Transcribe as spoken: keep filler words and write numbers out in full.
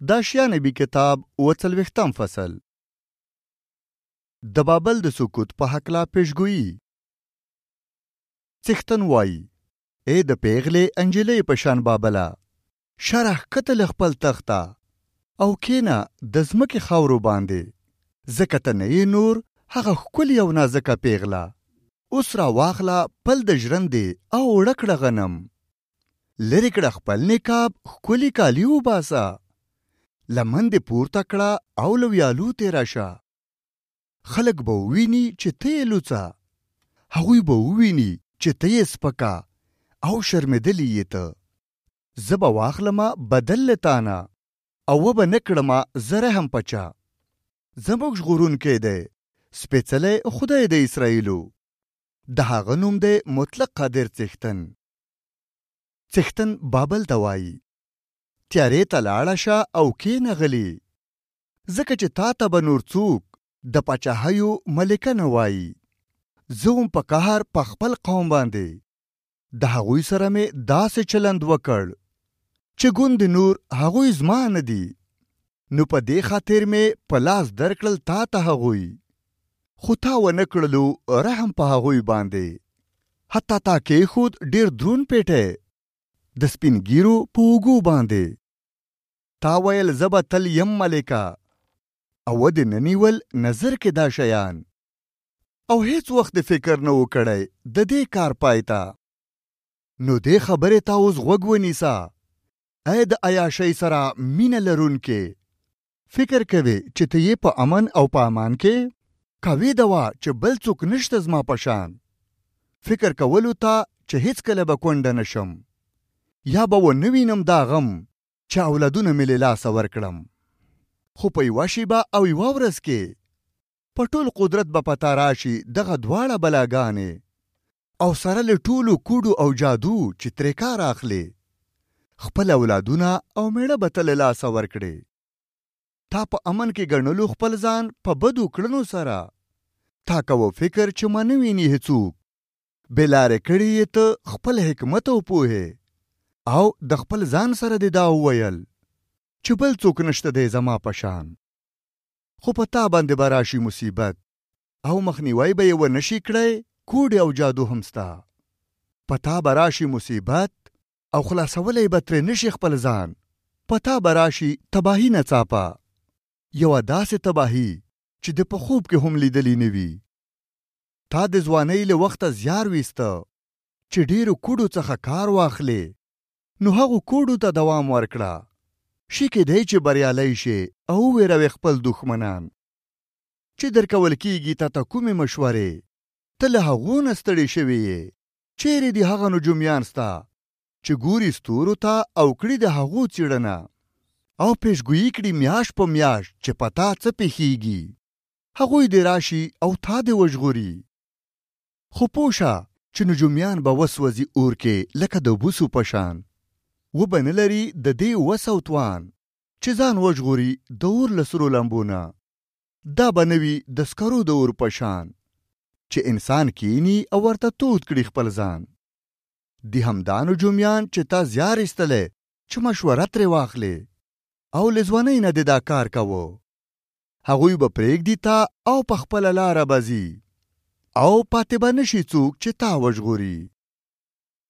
د اشیا نبی کتاب اووه څلوېښتم فصل. د بابل د سقوط په هکله پیشګویي. څښتن وایي: ای د پیغلې انجلۍ په شان بابله، شرح کته له خپل تخته او کینه د ځمکې خاورو باندې، ځکه ته نه یې نور هغه ښکلې او نازکه پیغله. اوس را واخله پل د ژرندې او اوړه کړه غنم، لرې کړه خپل نقاب ښکلي کالي وباسه، لمن دې پورته کړه او له ویالو تېره شه. خلک به وویني چې ته یې لوڅه، هغوی به وویني چې ته یې سپکه او شرمېدلې یې ته. زه به واخلمه بدل له تانه او وبه نه کړمه زه رحم پچه. زموږ ژغورونکی دی سپېڅلی خدای د اسرائیلو، د هغه نوم دی مطلق قادر څښتن. څښتن بابل ته وایي: تیارې ته لاړه شه او کښېنه غلې، ځکه چې تا ته به نور څوک د پاچاهیو ملکه نه وایي. زه هم په قهر په خپل قوم باندې د هغوی سره مې داسې چلند وکړ چې ګوندې نور هغوی زما نه دي. نو په دې خاطر مې په لاس درکړل تا ته هغوی، خو تا ونه کړلو رحم په هغوی باندې. حتی تا کېښود ډېر دروند پیټی د سپین ګیرو په اوږو باندې. تا ویل زه به تل یم ملکه، او ودې نه نیول نظر کې دا شیان، او هیڅ وخت د فکر نه و کړی د دې کار پای ته. نو دې خبرې ته اوس غوږ ونیسه، ای د عیاشۍ سره مینه لرونکې. فکر کوې چې ته یې په امن او په امان کې؟ کوې دوا چې بل څوک نشته زما په شان. فکر کولو ته چې هیڅکله به کونډه نشم، یا به ونه وینم دا غم چې اولادونه مې له لاسه ورکړم. خو په یوه شیبه او یوه ورځ کې په ټول قدرت به پتا راشي دغه دواړه بلاګانې، او سره له ټولو کوډو او جادو چې ترې کار اخلي، خپل اولادونه او میړه به ته له لاسه ورکړې. تا په امن کې ګڼلو خپل ځان په بدو کړنو سره. تا کوو فکر چې ما نه ویني هیڅوک، بېلارې کړي یې ته خپل حکمت او پوهې، او د خپل ځان سره دې دا وویل چې بل څوک نشته دی زما په شان. خو په تا باندې به راشي مصیبت، او مخنیوی به یې ونه شي کړی، کوډې او جادو هم ستا. په تا به راشي مصیبت او خلاصولی به ترې نشي خپل ځان. په تا به راشي تباهي نڅاپه، یوه داسې تباهي چې د په خوب کې هم لیدلی نه وي. تا د ځوانۍ له وخته زیار ویسته چې ډېرو کوډو څخه کار واخلې، نو هغو کوډو ته دوام ورکړه. شي کېدی چې بریالی شي او وویروې خپل دښمنان. چې درکول کېږي تا ته کومې مشورې، ته له هغو نه ستړې شوې یې. چیرې دي هغه نجومیان ستا چې ګوري ستورو ته او کړي د هغو څېړنه، او پیشګویي کړي میاشت په میاشت چې په تا څه پېښېږي. هغوی دې راشي او تا دې وژغوري. خو پوه شه چې نجومیان به وسوځي اور کې لکه د بوسو په شان. و به نه لري د دې وس او توان چې ځان وژغوري د اور له سرو لمبونه. دا به نه وي د سکرو د اور په شان چې انسان کینی او ورته تود کړي خپل ځان. دی همدا نجومیان چې تا زیار ایستلی چې مشوره ترې واخلې، او له ځوانۍ نه دې دا کار کوو. هغوی به پرېږدي تا او په خپله لاره به ځي، او پاتې به نشي څوک چې تا وژغوري.